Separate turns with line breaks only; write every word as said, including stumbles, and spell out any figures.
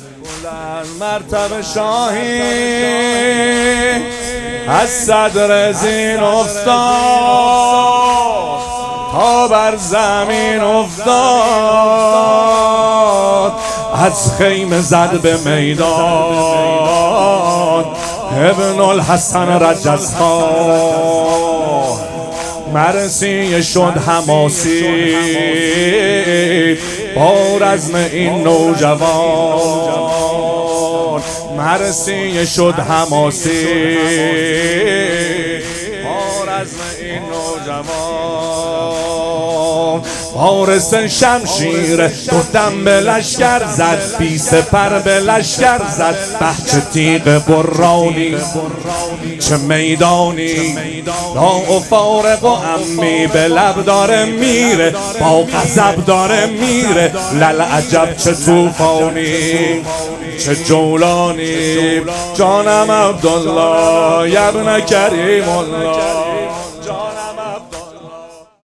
بلند مرتبه شاهی از صدر زین افتاد تا بر زمین افتاد، از خیمه زد به میدان ابن الحسن رجزخان. مرثیه شد حماسی با رزم این نوجوان، مرثیه شد حماسی با رزم این نوجوان. وارث شمشیر دم به لشکر زد، بی سپر به لشکر زد، به چه تیغ برانی چه میدانی. لا افارق و امی به لب داره میره، با غضب داره میره، لل عجب چه توفانی چه جولانی. جانم عبدالله ابن کریم الله.